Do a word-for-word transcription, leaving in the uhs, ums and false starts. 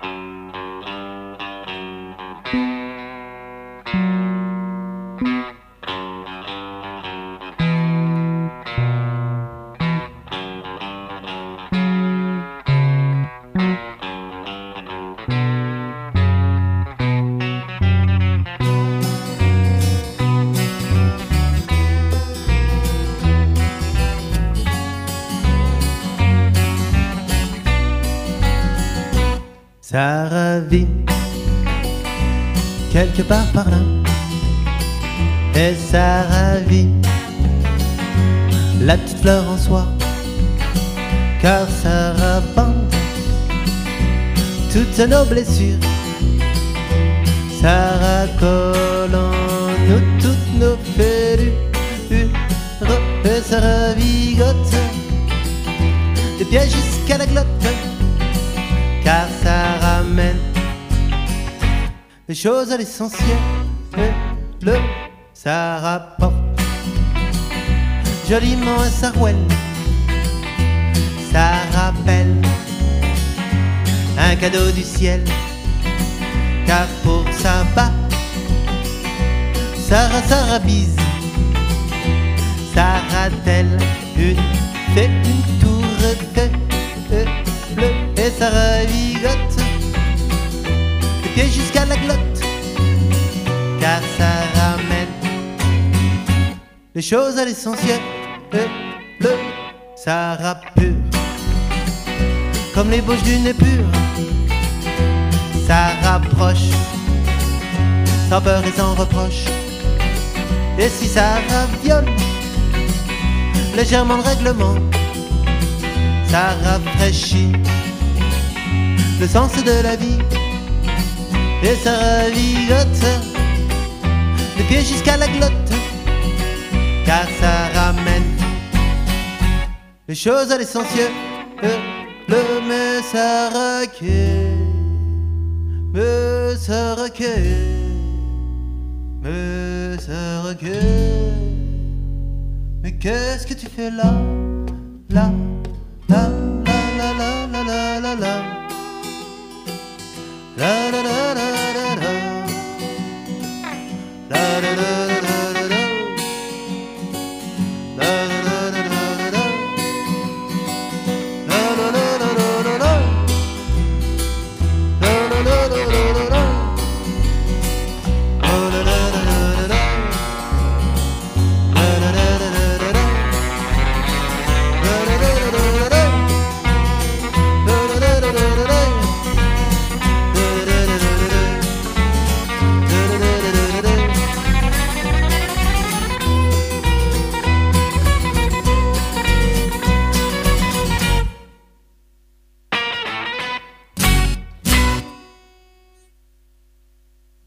Ça ravit quelque part par là, et ça ravit la petite fleur en soi, car ça rabande toutes nos blessures, ça racole en nous toutes nos fêlures, et ça ravigote des pieds jusqu'à la glotte, car ça ramène les choses à l'essentiel. Le ça rapporte joliment un sarouel, ça rappelle un cadeau du ciel, car pour ça bat ça sarabise, ça ratelle une fée, une tour Eiffel, et ça ravigote les pieds jusqu'à la glotte, car ça ramène les choses à l'essentiel. Le ça rappure comme l'ébauche d'une épure, ça rapproche sans peur et sans reproche, et si ça raviole légèrement le règlement, ça rafraîchit le sens de la vie, et ça ravigote les pieds jusqu'à la glotte, car ça ramène les choses à l'essentiel. Le mais ça recueille, mais ça recueille, mais ça recueille. Mais qu'est-ce que tu fais là, là, là, là, là, là, là, là, là.